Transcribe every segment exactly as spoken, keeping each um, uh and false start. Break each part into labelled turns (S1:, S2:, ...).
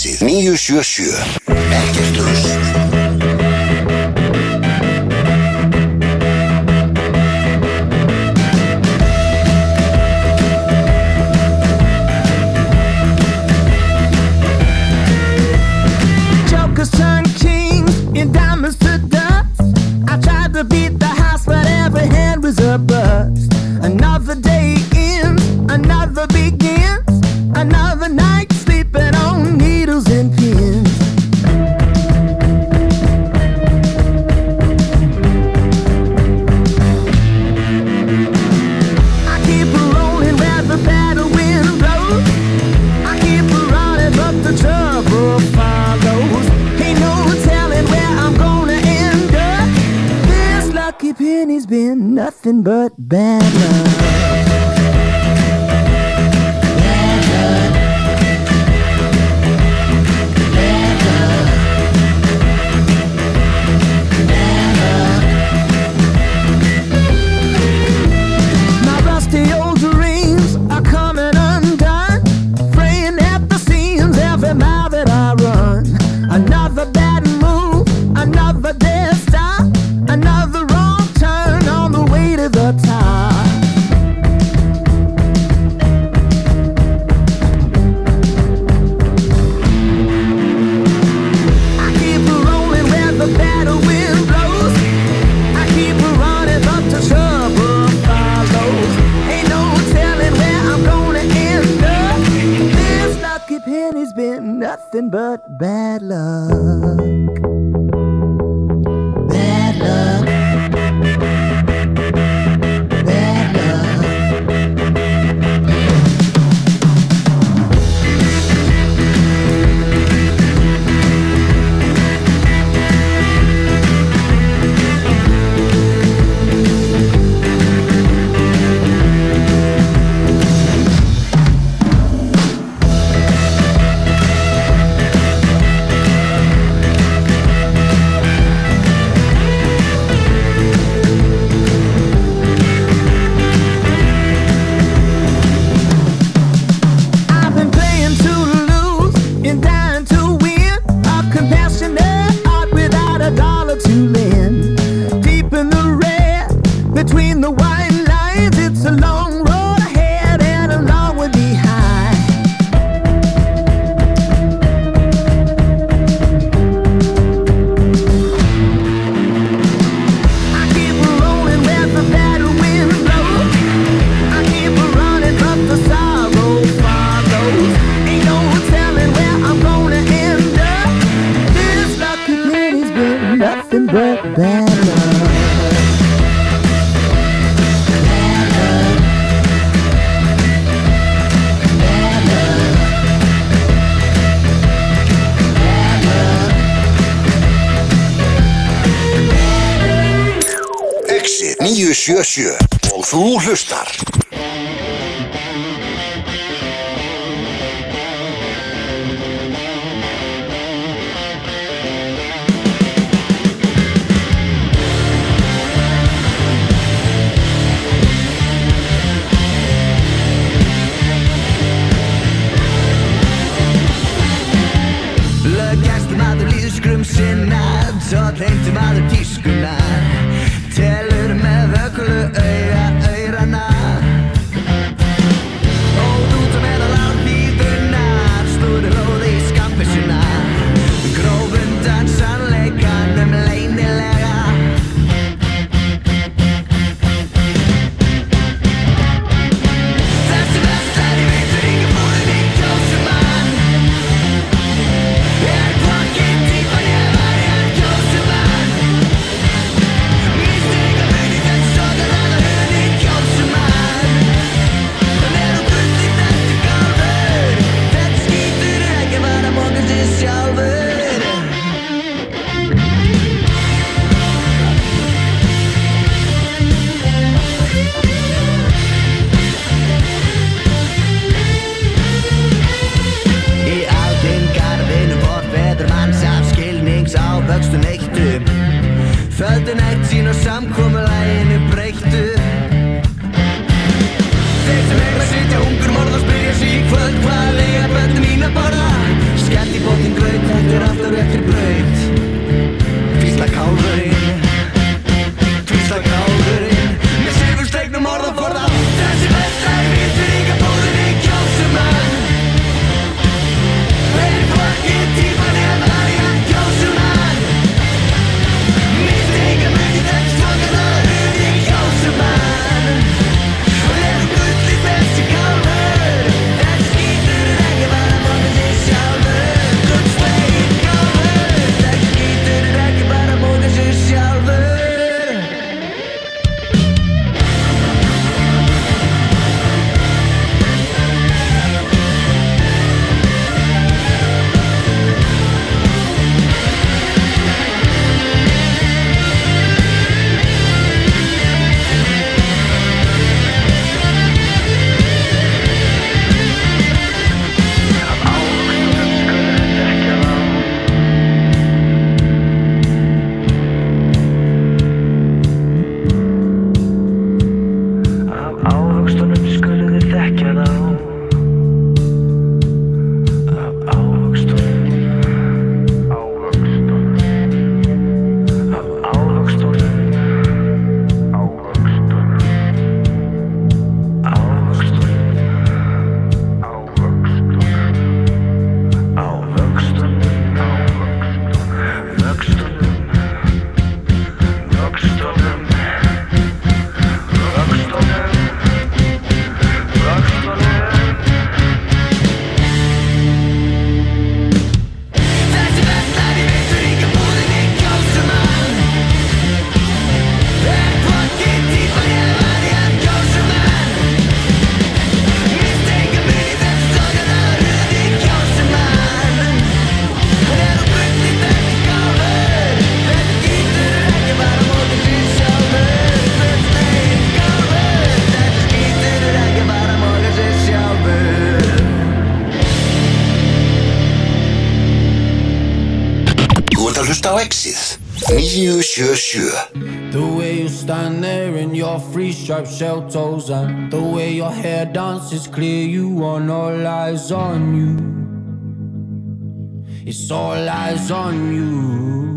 S1: Exit níu sjö sjö. Ekkert rusl.
S2: Another day ends, another begins, another night sleeping on needles and pins. I keep rolling where the battle wind blows. I keep running but the trouble follows. Ain't no telling where I'm gonna end up. This lucky penny's been nothing but bad luck. Another bad move, another dead stop, another wrong turn on the way to the top. I keep rolling where the battle wind blows. I keep running but the trouble follows. Ain't no telling where I'm gonna end up. This lucky penny's been nothing but bad luck. Bad luck. Bad luck. Between the white lines, it's a long road ahead and a long way behind. I keep rolling where the battle wind blows. I keep running but the sorrow follows. Ain't no telling where I'm gonna end up. This lucky penny's been nothing but bad luck.
S1: Exit níu sjö sjö og þú hlustar.
S3: Löggjastur maður líðskrum sinna, svo þeimtur maður tískuna. Telur með vöklu auga aurana. Óð út með að láta bíðunar, stúri lóði í skampissuna. Gróf undan sannleikanum leynilega. Þessi vestari veitur ekki búin í kjósumann. Er hvorki típan ég var í hann kjósumann. Vöxtum eittu, földun eitt sín og samkomulaginu breyttu. Þeir sem heima sitja hungur morð og spyrja sig í kvöld hvað lega böndum mín að borða. Skellt í bótt
S1: Þú ert að hlusta á Exið níu sjö sjö.
S4: The way you stand there in your free striped shell toes, and the way your hair dances clear, you want all eyes on you. It's all eyes on you.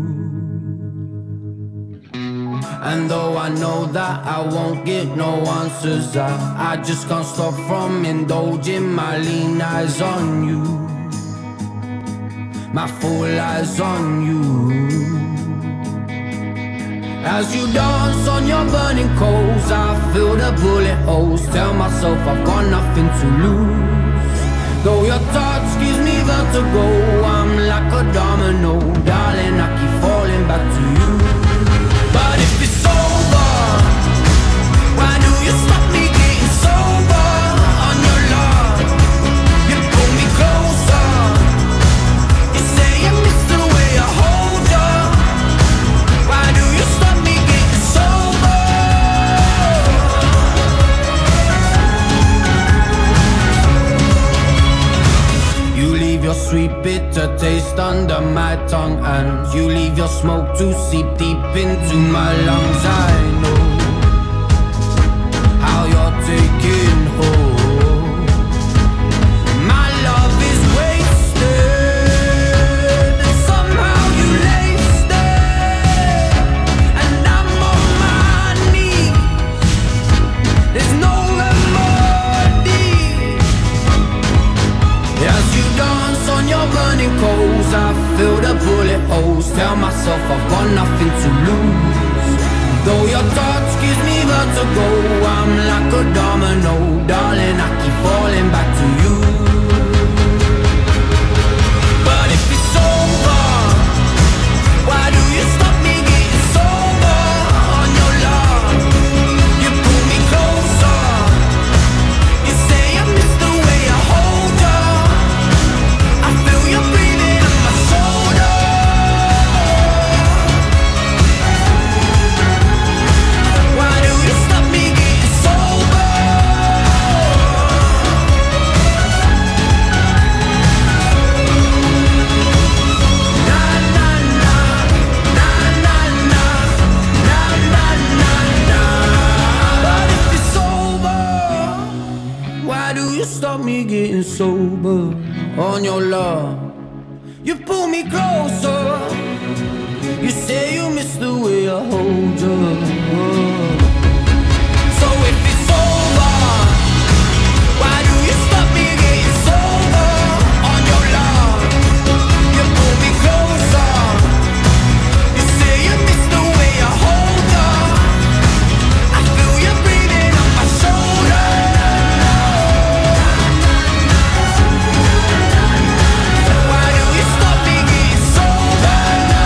S4: And though I know that I won't get no answers, I, I just can't stop from indulging my lean eyes on you, my full eyes on you. As you dance on your burning coals, I feel the bullet holes. Tell myself I've got nothing to lose. Though your touch gives me vertigo, I'm like a domino, darling, I keep falling back to you. But if it's over, why do you stop me getting sober on your love? You pull me closer, you say you miss the way I hold you. Why do you stop me getting sober? You leave your sweet bitter taste under my tongue, and you leave your smoke to seep deep into my lungs. I know how you're taking hold. My love is wasted, and somehow you laced it, and I'm on my knees. There's no remedy. As you dance on your burning coals, I feel the bullet holes. Tell myself I've got nothing to lose. Though your touch gives me vertigo, I'm like a domino, darling, I keep falling back to you. But if it's over, why do you stop me getting sober on your love? You pull me closer, you say I miss the way I hold you. I feel you breathing on my shoulder. Why do you stop me getting sober? Na na na, na na na, na na na na. But if it's over, why do you stop me getting sober on your love? You pull me closer, you say you miss the way I hold you. So if it's over, why do you stop me getting sober on your love? You pull me closer, you say you miss the way I hold you. I feel you breathing on my shoulder. Why do you stop me getting sober?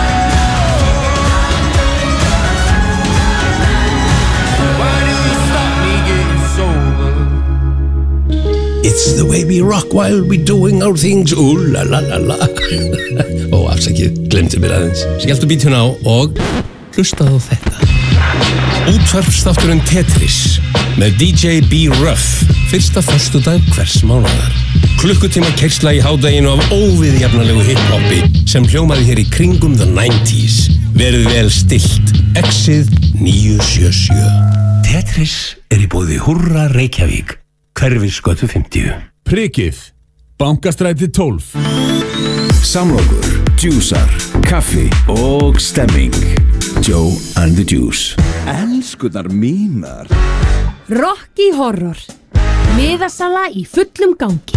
S4: Why do you stop me getting sober?
S5: It's the way we rock while we doing our things. Ooh la la la la. Ó, afsakið, glemdi mér aðeins. Skelltu bítuna á og hlustaðu á þetta. Útvarpsþátturinn Tetris með D J B-Ruff fyrsta föstudag hvers mánaðar. Klukkutíma keyrsla í hádeginu af óviðjafnalegu hip-hopi sem hljómaði hér í kringum the nineties. Verið vel stillt. Exið níu sjö sjö. Tetris er í boði Húrra Reykjavík, Hverfisgötu fimmtíu.
S6: Prikið, Bankastræti tólf.
S7: Samlokur, djúsar, kaffi og stemming. Joe and the Juice.
S8: Elskunar mínar.
S9: Rocky Horror. Miðasala í fullum gangi.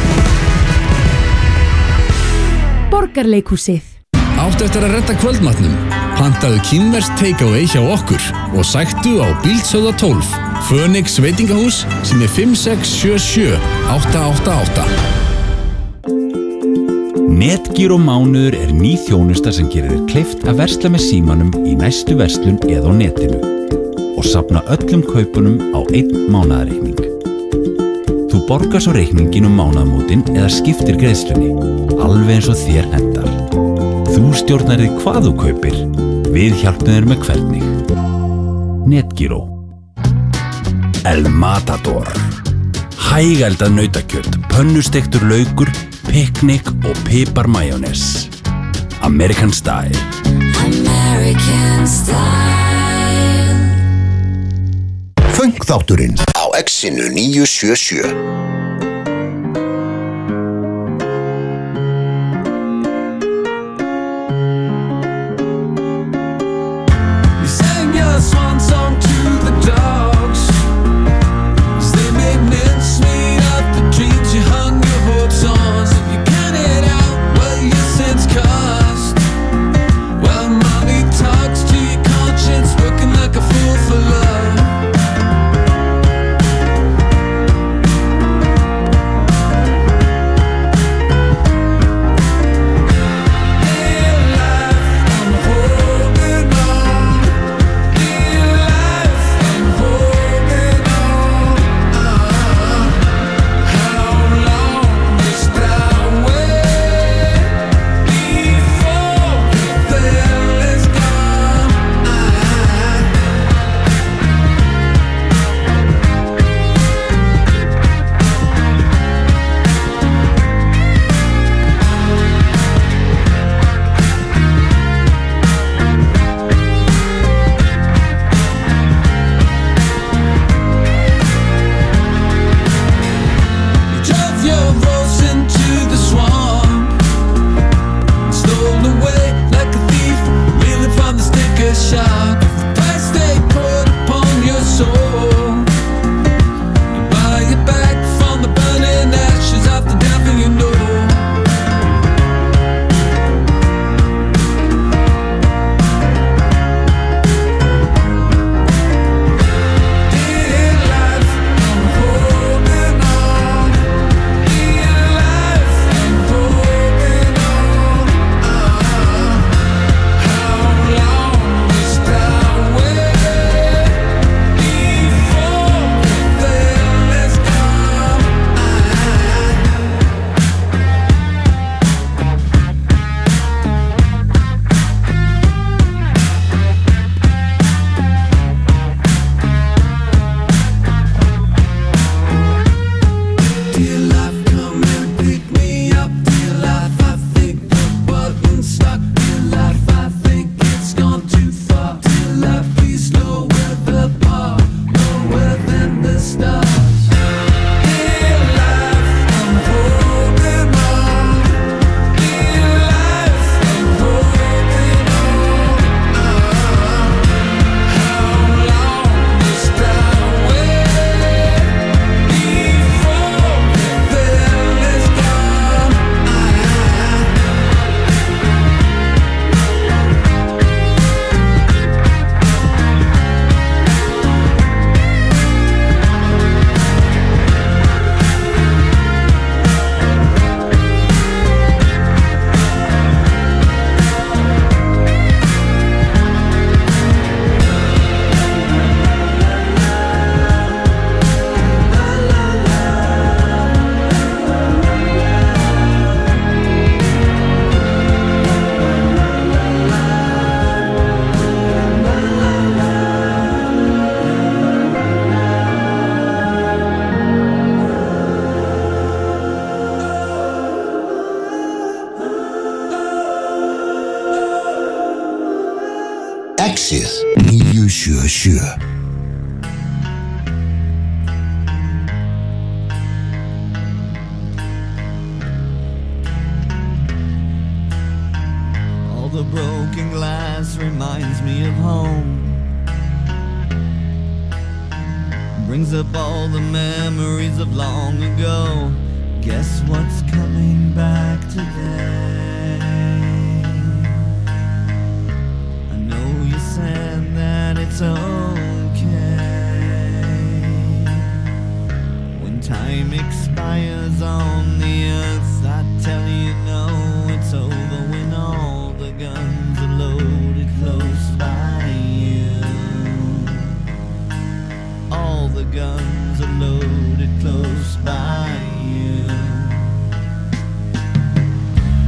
S9: Borgarleikhúsið.
S6: Áttu eftir að redda kvöldmatnum? Pantaðu kínverskt takeaway hjá okkur og sæktu á Bíldsöða tólf, Phoenix veitingahús sem er fimm sex sjö sjö átta átta átta.
S7: Netgyro mánuður er ný þjónusta sem gerir þér kleift að versla með símanum í næstu verslun eða á netinu og safna öllum kaupunum á einn mánaðarreikning. Þú borgar svo reikningin um mánaðamótin eða skiptir greiðslunni, alveg eins og þér hentar. Þú stjórnar þig hvað þú kaupir, við hjálpum þér með hvernig. Netgyro. El Matador. Hægældað nautakjöt, pönnustektur laukur, piknik og pipar majónes. American Style.
S10: American Style.
S1: Funk-þátturinn á X-inu níu sjö sjö. Exið níu sjö sjö.
S3: All the broken glass reminds me of home. Brings up all the memories of long ago. Guess what's coming back today? I know you said that it's okay. When time expires on the earth, I tell you no, it's over when all the guns are loaded close by you. All the guns are loaded close by you.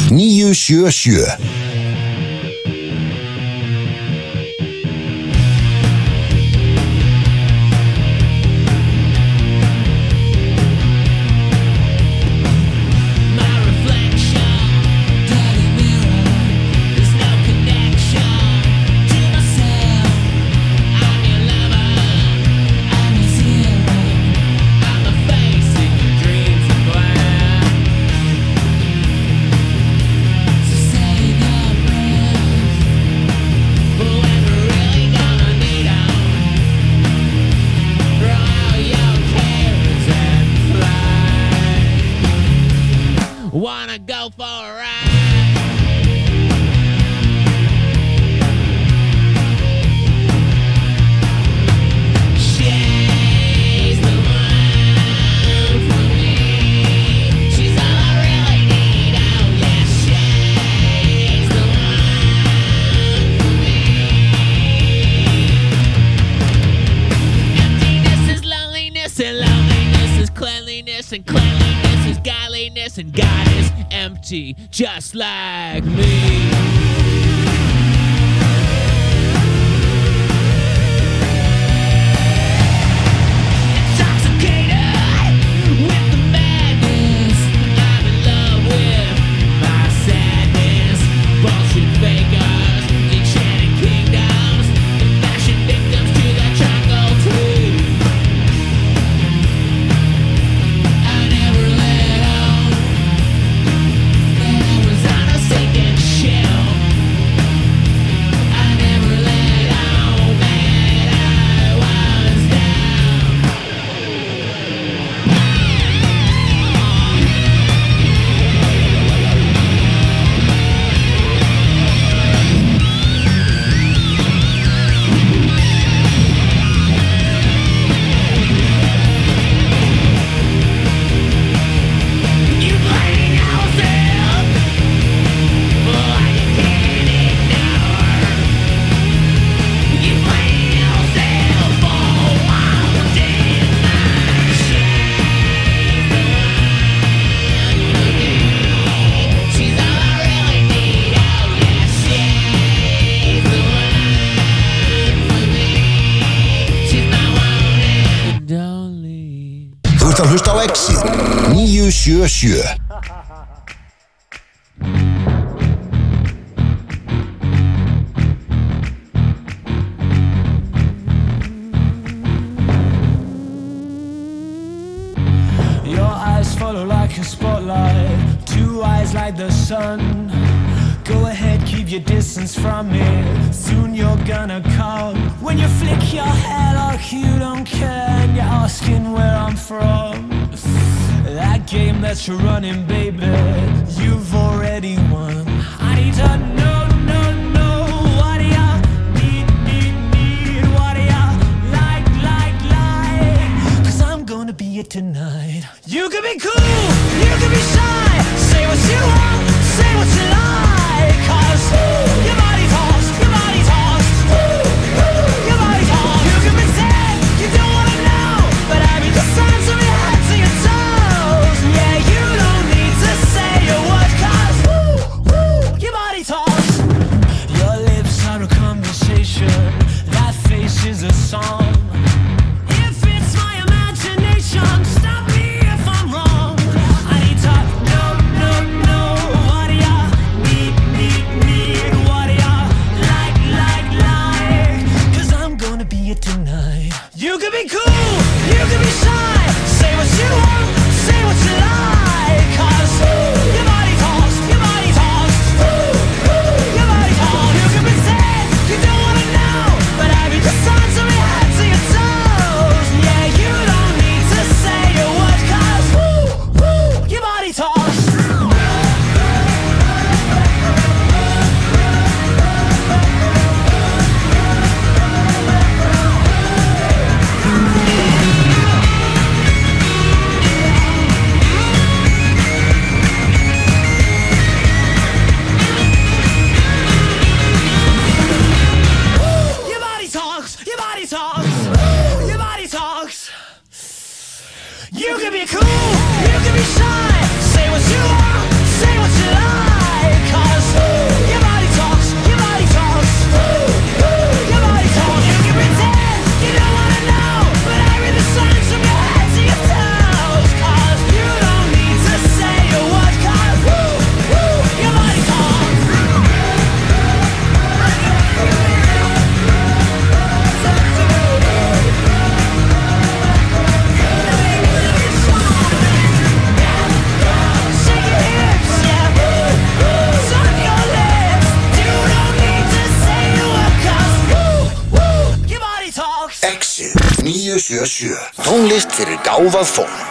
S1: níu sjö sjö.
S11: Wanna go for a ride? She's the one for me. She's all I really need. Oh yeah, she's the one for me. Emptiness is loneliness, and loneliness is cleanliness, and cleanliness is godliness, and God is empty, just like me. Intoxicated with the madness, I'm in love with my sadness. Bullshit fakers, enchanted kingdoms, and fashion victims to the jungle too. I never let on that I was on a sinking ship. I never let on that I was down. You blame yourself for what you can't ignore. You blame yourself for wanting my she's the one for me. She's all I really need. Oh yeah, she's the one for me. She's my one and only.
S1: Þú ert að hlusta á Exit níu sjö sjö.
S3: Your eyes follow like a spotlight, two eyes like the sun. Go ahead, keep your distance from me, soon you're gonna come. When you flick your hair like you don't care, and you're asking where I'm from, that game that you're running, baby, you've already won. I need to know, know, know, what do ya need, need, need, what do ya like, like, like, 'cause I'm gonna be it tonight. You can be cool, you can be shy, say what you want, say what you like, 'cause your body talks, your body talks, your body talks. You can pretend you don't wanna know, but I read the signs from your head to your toes. Yeah, you don't need to say a word, 'cause your body talks. Your lips are a conversation, that face is a song. If it's my imagination, stop me if I'm wrong. I need to know, know, know, what do ya need, need, need, what do ya like, like, like, 'cause I'm gonna be it tonight. You can be cool, you can be shy, say what you want, say what you like, 'cause your body talks, your body talks, your body talks. You can pretend you don't wanna know, but I read the signs from your head to your toes. Yeah, you don't need to say a word, 'cause your body talks. Your body talks, your body talks, your body talks. You can be cool, you can be shy, say what you want, say what you like,
S1: sjö sjö. Tónlist fyrir gáfað fólk.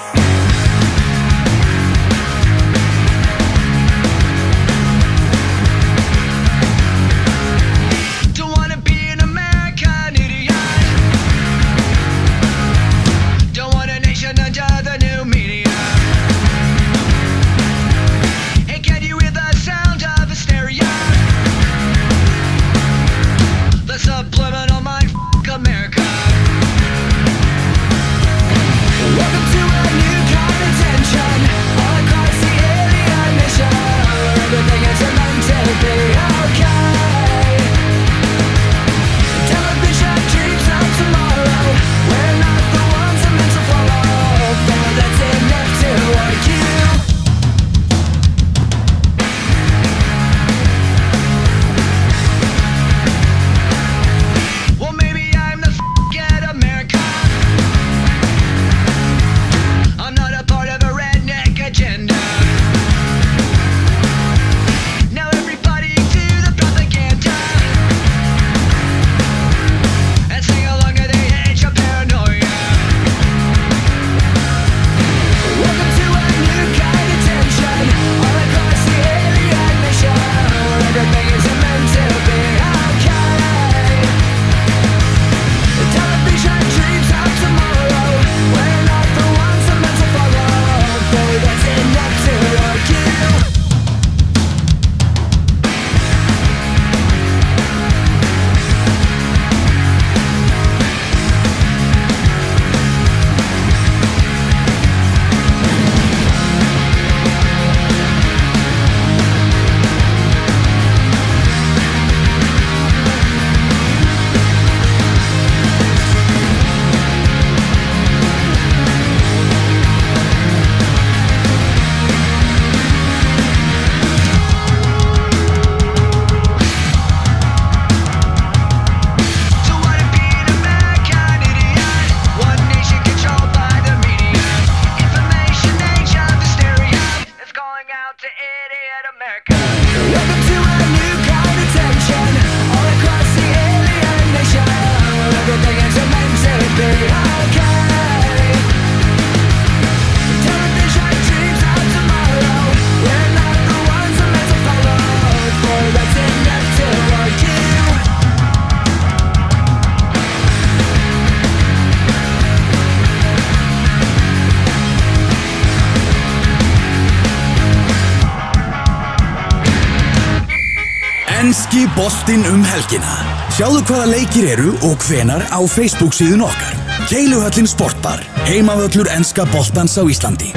S12: Enski boltinn um helgina. Sjáðu hvaða leikir eru og hvenar á Facebook síðun okkar. Keiluhöllin Sportbar, heimavöllur enska boltans á Íslandi.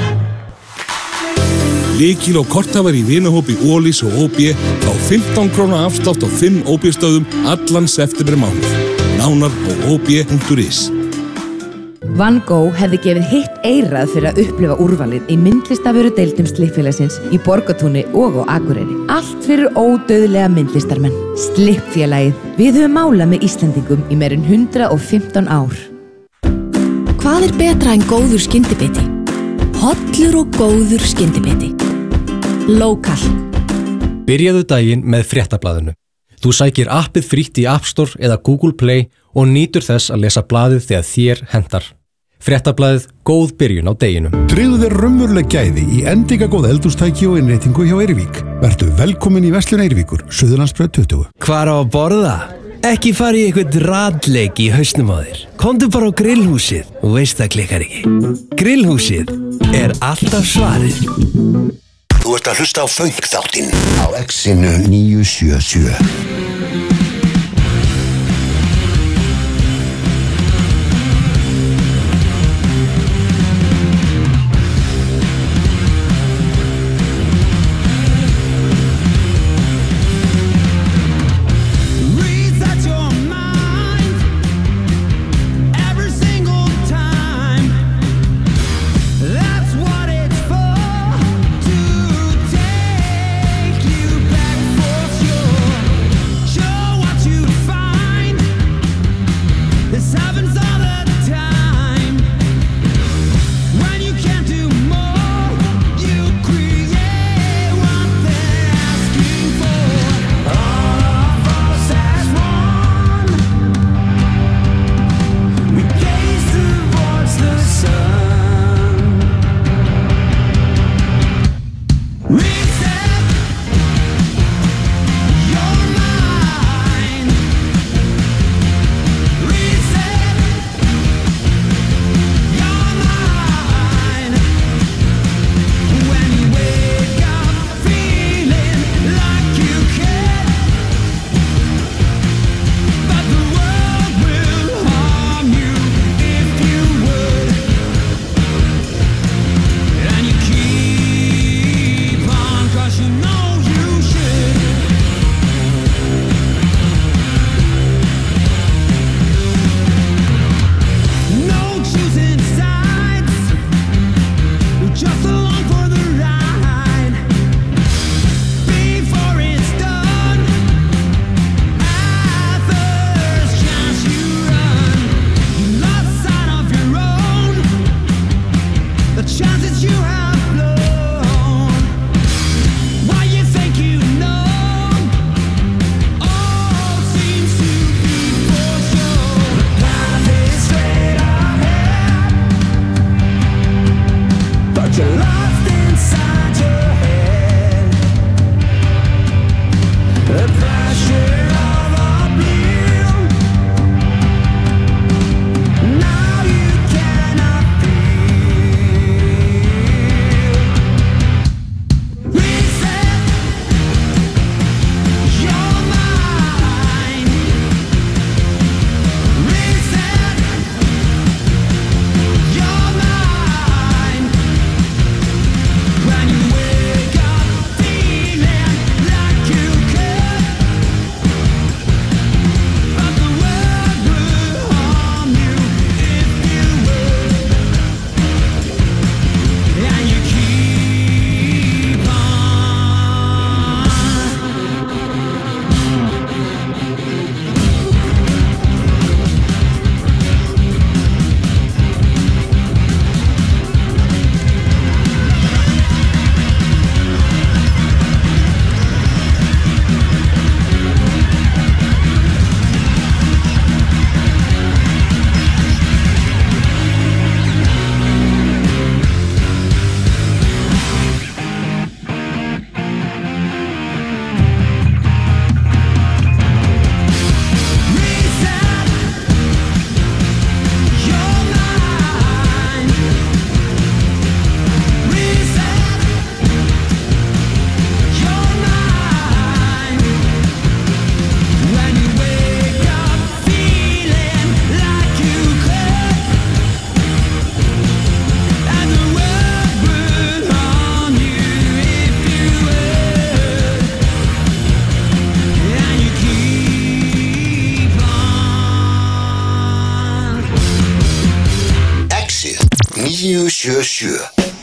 S13: Lykil og korthafar í vinahópi Ólís og ó bé á fimmtán króna afslátt á fimm ó bé-stöðum allan september mánuð. Nánar á ó bé punktur is.
S14: Van Gogh hefði gefið hitt eirað fyrir að upplifa úrvalið í myndlistavöru deildum Slippfélagsins í Borgartúni og á Akureyri. Allt fyrir ódauðlega myndlistarmenn. Slippfélagið. Við höfum málað með Íslendingum í meirinn hundrað og fimmtán ár.
S15: Hvað er betra en góður skyndibiti? Hollur og góður skyndibiti. Lokal.
S16: Byrjaðu daginn með Fréttablaðinu. Þú sækir appið frítt í App Store eða Google Play og nýtur þess að lesa blaðið þegar þér hentar. Fréttablaðið, góð byrjun á deginum.
S17: Tryggðu þér raunveruleg gæði í endingagóð eldhústæki og innréttingu hjá Eirvík. Vertu velkomin í Verslun Eirvíkur, Suðurlandsbraut tuttugu.
S18: Hvar á að borða? Ekki fara í eitthvað radleik í hausnum á þér. Komdu bara á grillhúsið og veist það klikkar ekki. Grillhúsið er alltaf svarið.
S1: Þú ert að hlusta á Funk-þáttinn á X-inu níu sjö sjö. níu sjö sjö.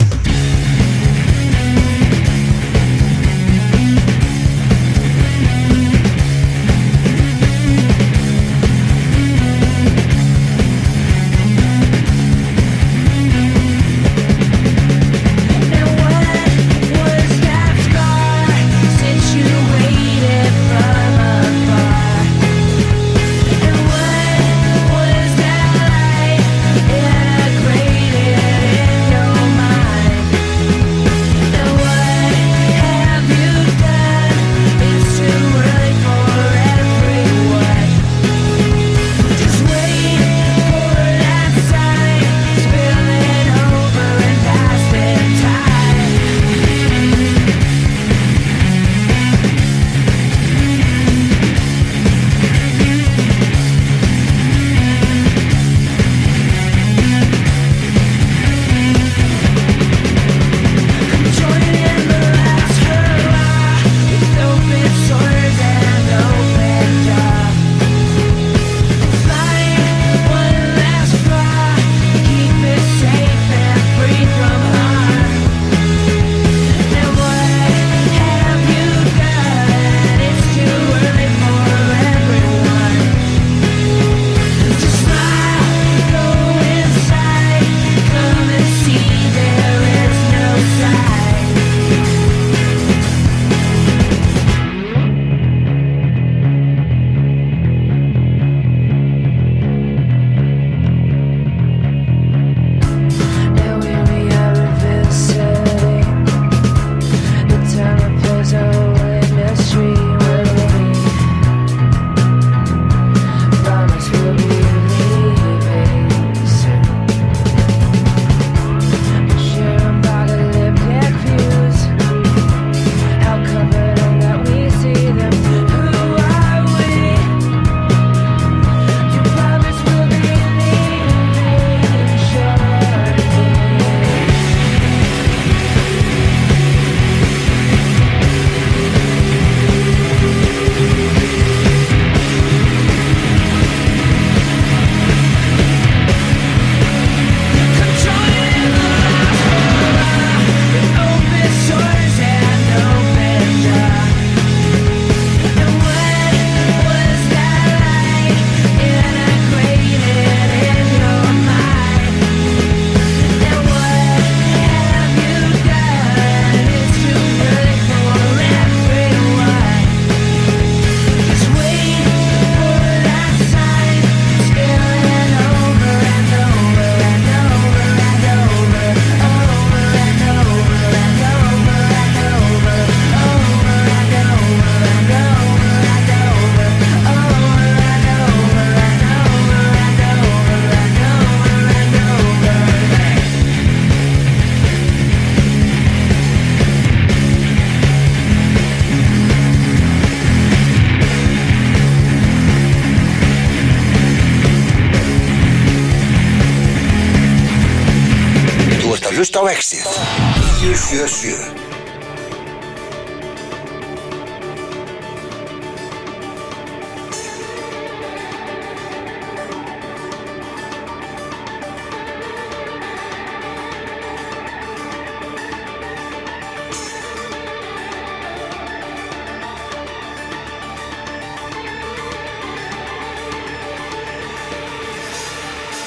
S1: Hlusta á Exið níu sjö sjö.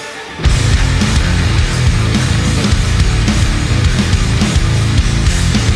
S2: We'll be right back.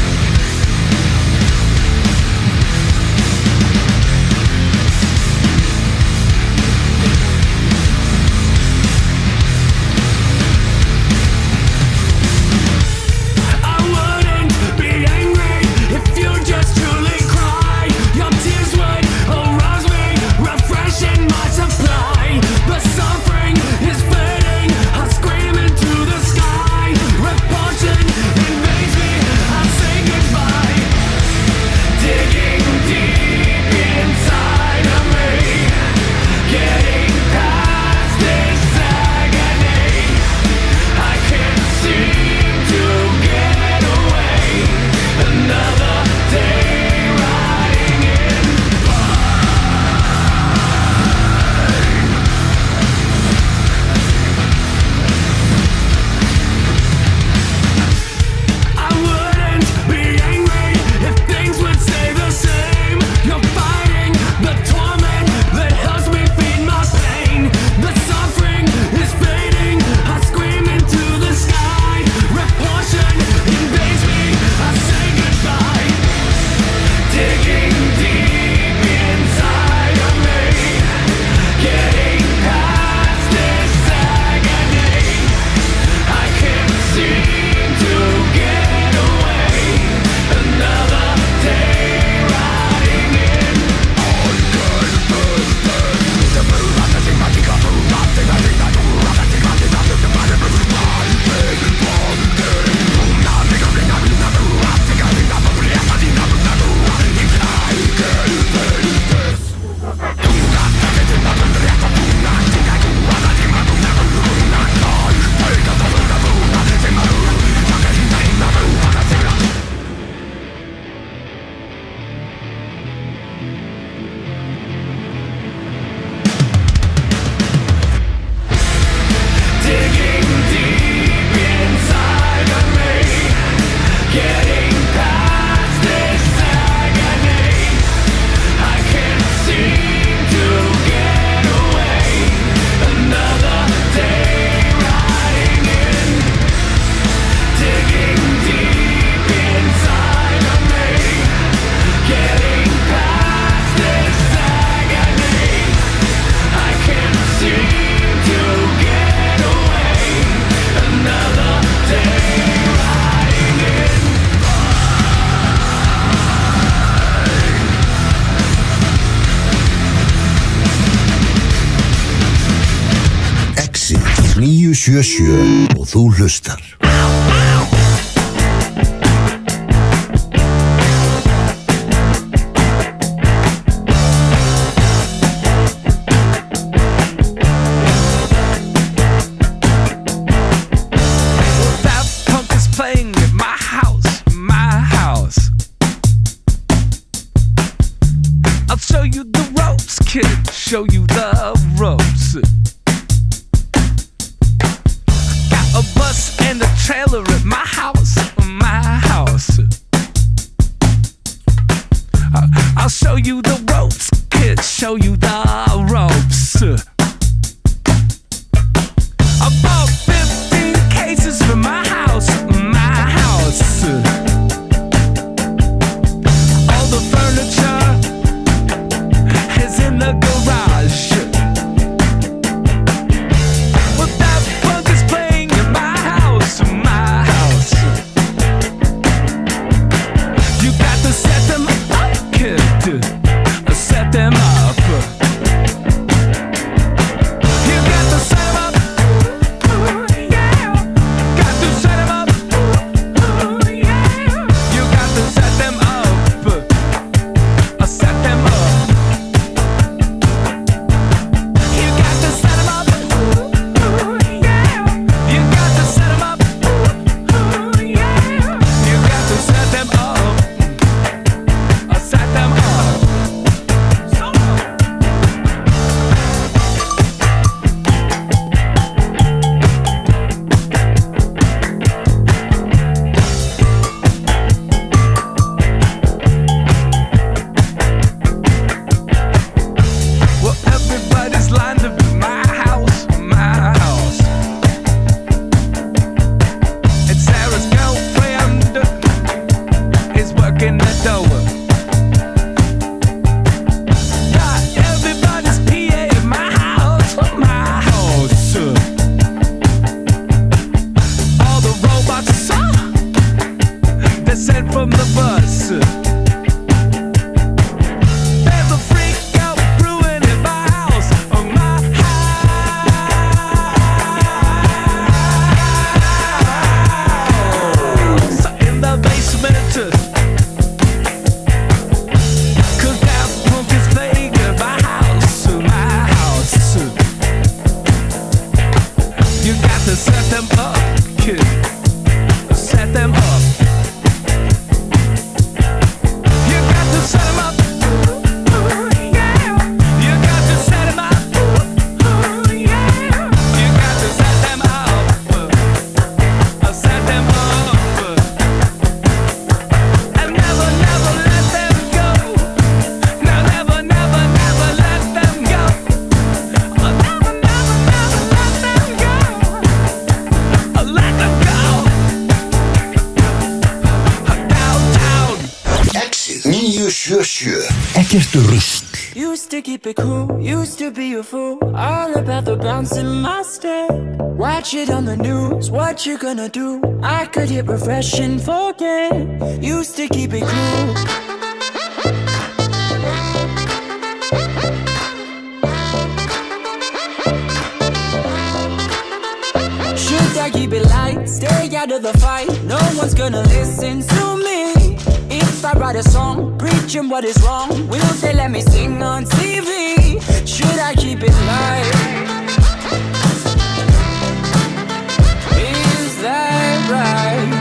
S1: sjö sjö og þú hlustar.
S19: Show you the ropes. Got a bus and a trailer at my house, my house. I'll show you the ropes, kid, show you the ropes. I bought fifteen cases for my house, my house. All the furniture is in the garage. But that funk is playing in my house, my house. You got to set them up, kid. Set them up. You got to set them up. Yeah. Got to set them up. Yeah. You got to set them up. Set them up.
S1: Ekkert rusl.
S3: Used to keep it cool, used to be a fool, all about the bounce in my step. Watch it on the news, what you gonna do? I could hit refresh and forget. Used to keep it cool. Should I keep it light, stay out of the fight? No one's gonna listen to me. If I write a song, preaching what is wrong, will they let me sing on T V? Should I keep it light? Is that right?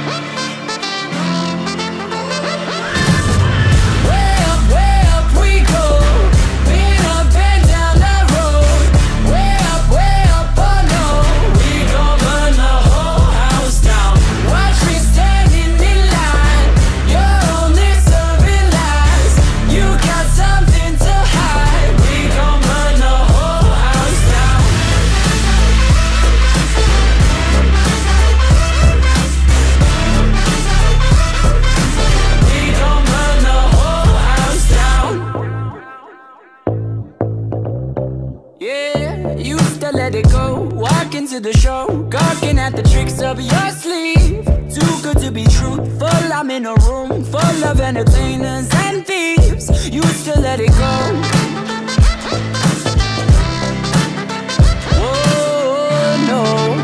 S3: Way up, way up we go. Been up and down the road. Way up, way up, oh no. We gon' burn the whole house down. Watch me standing in line. You're only serving lies. You got something to hide. We gon' burn the whole house down. We gon' burn the whole house down. Yeah, used to let it go. Walk into the show, gawking at the tricks up your sleeve. Too good to be truthful, I'm in a room full of entertainers and thieves. Used to let it go. Oh no.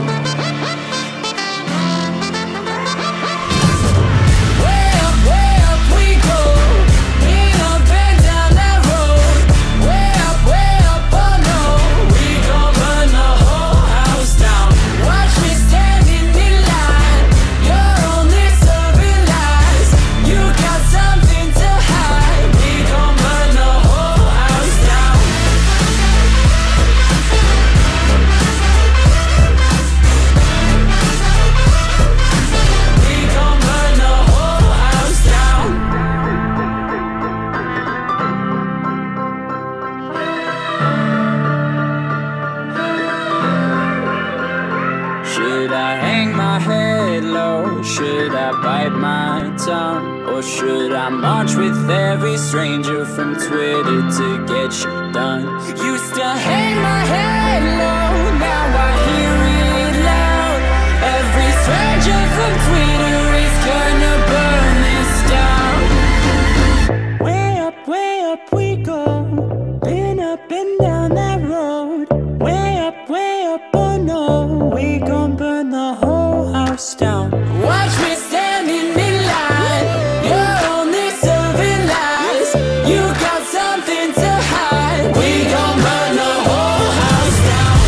S3: should I bite my tongue? Or should I march with every stranger from Twitter to get shit done? Used to hang my head low, now I hear it loud. Every stranger from Twitter is gonna burn this down. Way up, way up we go, been up and down that road. Way up, way up, oh no, we gon' burn the whole house down. Watch me standing in line, you're only serving lies. You got something to hide, we gon' burn the whole house down.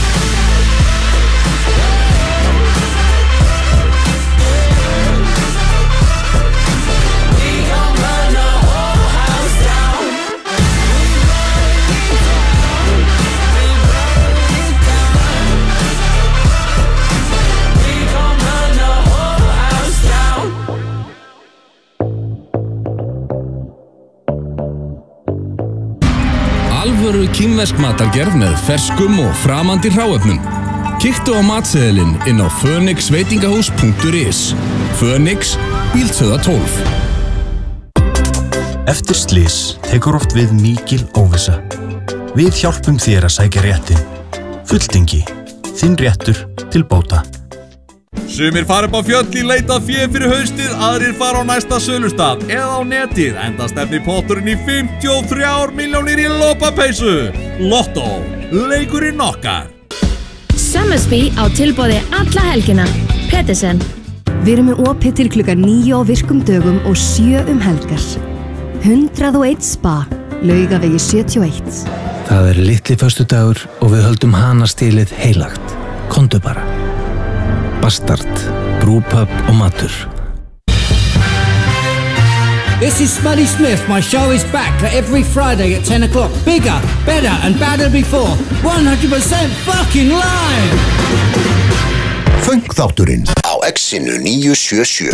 S3: We gon' burn the whole house down. We gon' burn the whole house down.
S6: Alvöru kínversk matargerð með ferskum og framandi hráefnum. Kíktu á matseðilinn inn á fönix veitingahús punktur is. Fönix, Bíldshöða tólf.
S20: Eftir slys tekur oft við mikil óvissa. Við hjálpum þér að sækja réttin. Fulltingi, þinn réttur til bóta.
S21: Sumir fara upp á fjöll í leit að fé fyrir haustið, aðrir fara á næsta sölustað eða á netið, enda stefnir potturinn í fimmtíu og þrjár milljónir í lopapeysu. Lotto, leikurinn okkar.
S9: Summersby á tilboði alla helgina. Petersen.
S22: Við erum með opið til klukkan níu á virkum dögum og sjö um helgar. hundrað og einn spa, Laugavegi sjötíu og eitt.
S18: Það er litli föstudagur og við höldum hanastilið heilagt. Komdu bara. Bastard, brúpub og matur.
S23: This is Smuddy Smith. My show is back every Friday at ten o'clock. Bigger, better and badder before. one hundred percent fucking live!
S1: Funk-þátturinn á X-inu níu sjö sjö.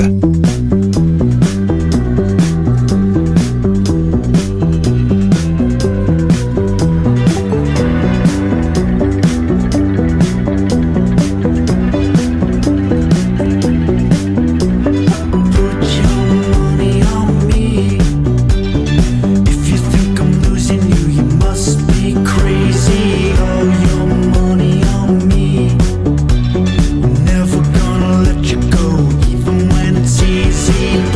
S2: Never gonna let you go, even when it's easy.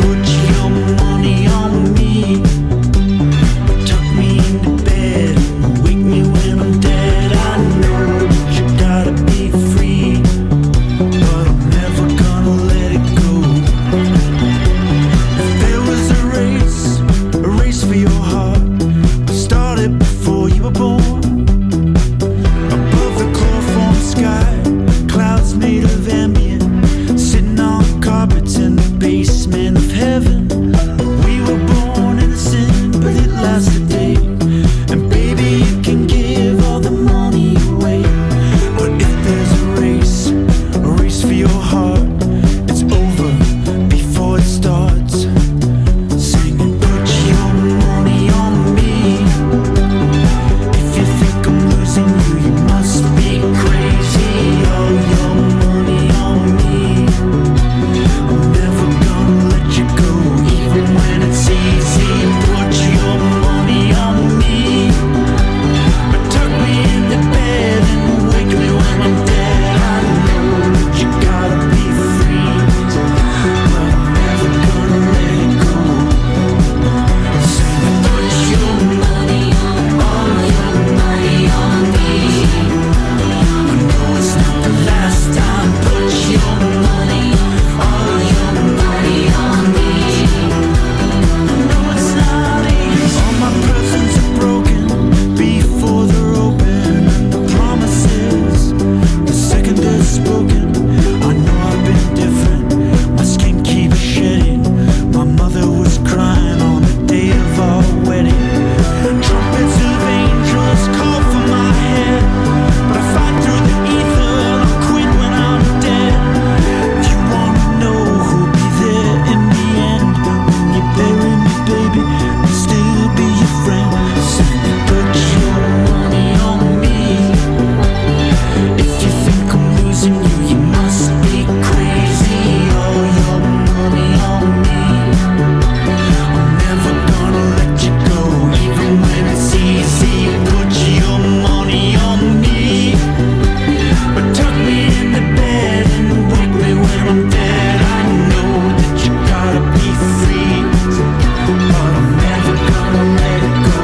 S3: feeling dead. I know that you gotta be free, but I'm never gonna let it go.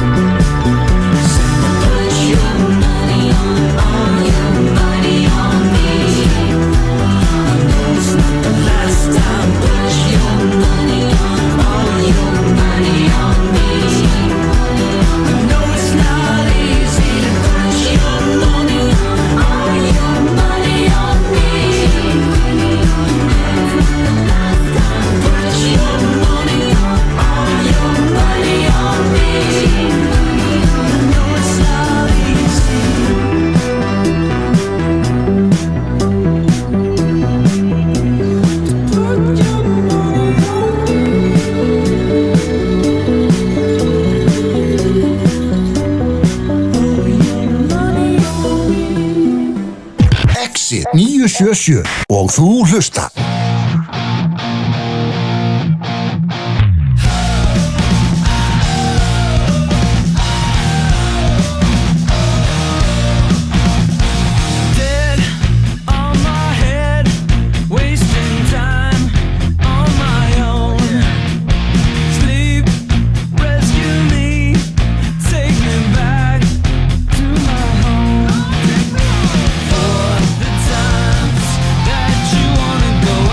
S3: Put your money on, all your money on me. I know it's not the last time. Put your money on, all your money on me. I know it's not easy to put your money on, all your money on me. Put your money on, all your money on me. I know it's not easy.
S1: Exit níu sjö sjö og þú hlusta.
S3: Dead on my head, wasting time on my own. Sleep, rescue me, take me back to my home. For the times that you wanna go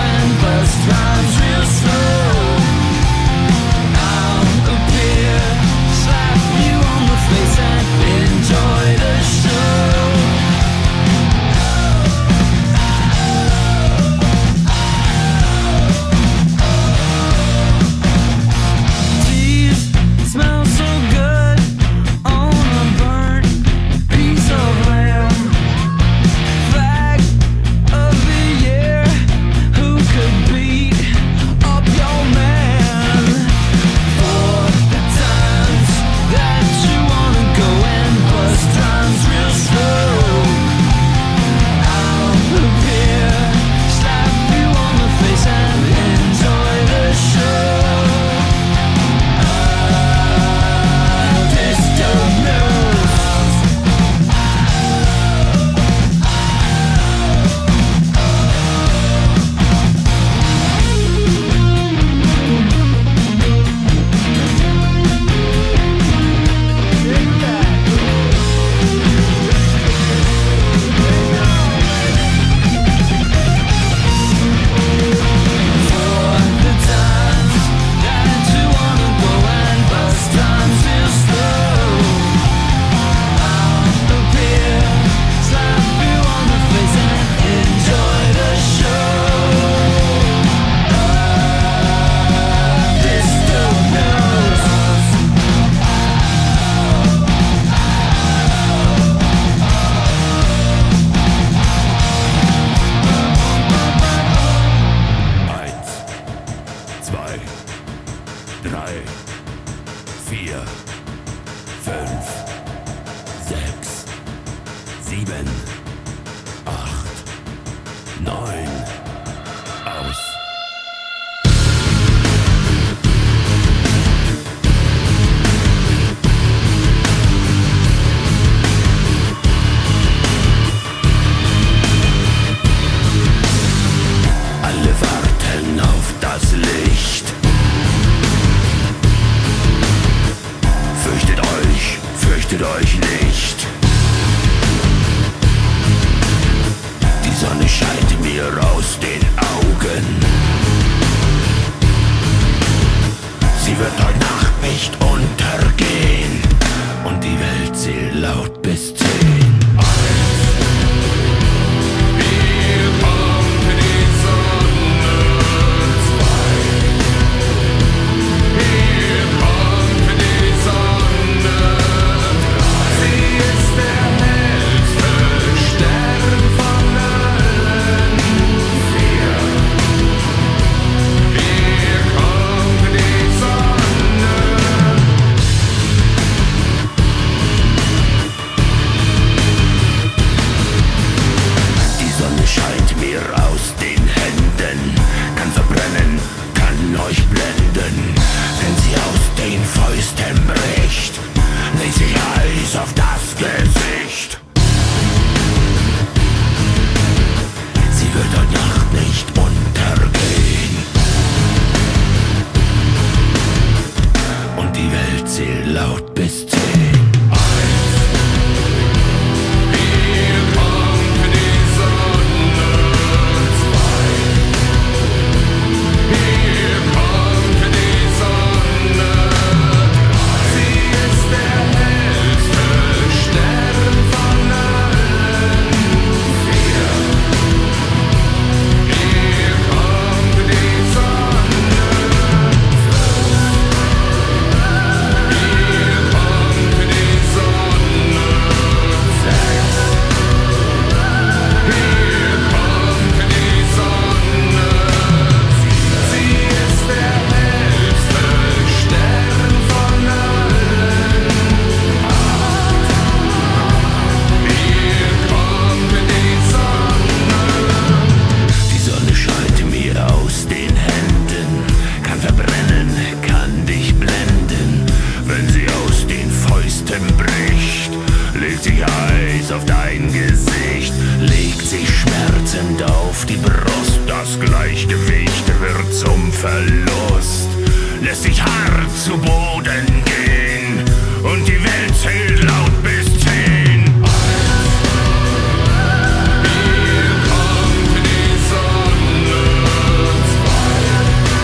S4: Gleichgewicht wird zum Verlust, lässt sich hart zu Boden gehen und die Welt zählt laut bis zehn. Hier kommt die Sonne zwei.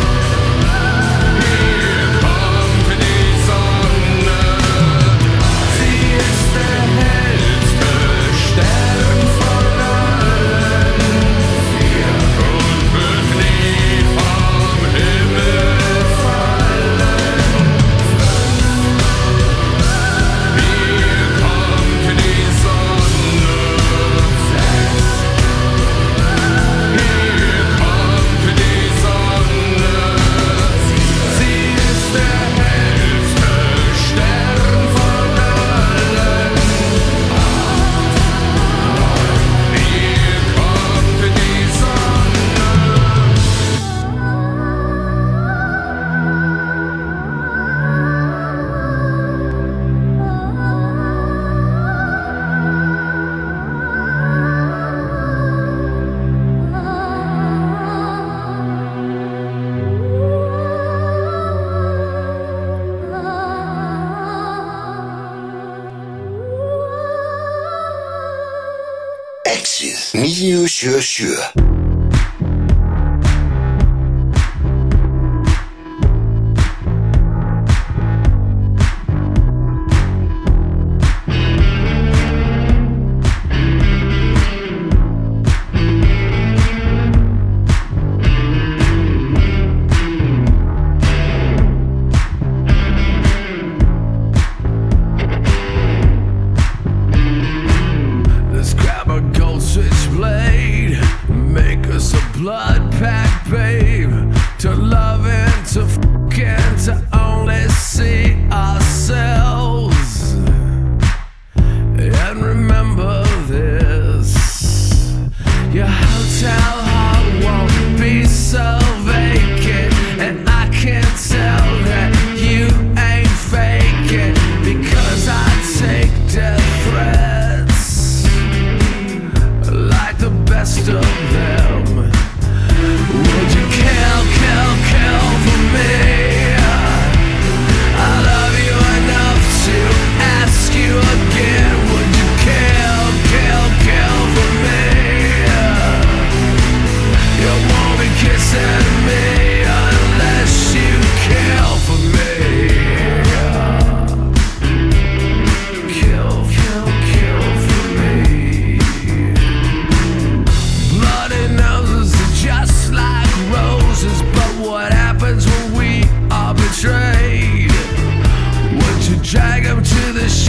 S4: Hier kommt die Sonne drei. Sie ist der hellste Stern von allen vier und wird nie vom Himmel fallen. Hier kommt die Sonne sechs. Hier kommt die Sonne. Sie ist der hellste Stern von allen. Hier kommt die Sonne.
S1: Exið níu sjö sjö.
S4: Let's grab a gold switchblade, make us a blood pact, babe. To love and to fuck and to only see ourselves. And remember this, your hotel heart won't be so vacant. And I can tell that you ain't faking, because I take death threats like the best of them. Would you kill, kill, kill for me? I love you enough to ask you again. Would you kill, kill, kill for me? You won't be kissing me unless you kill for me. Kill, kill, kill for me. Bloody noses are just like roses, but what happens